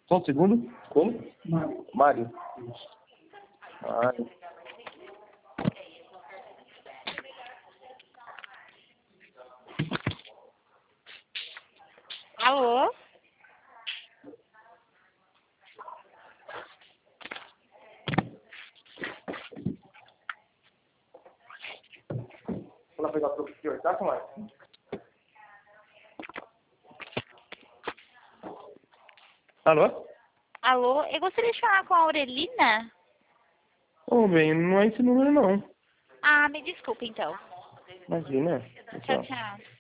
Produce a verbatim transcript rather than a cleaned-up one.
Só um segundo. Como? Mário. Mário. Mário. Alô? Vou lá pegar o professor, tá, Mário? Alô? Alô? Eu gostaria de falar com a Aurelina? Ô, bem, não é esse número, não. Ah, me desculpa então. Imagina. Tchau, tchau.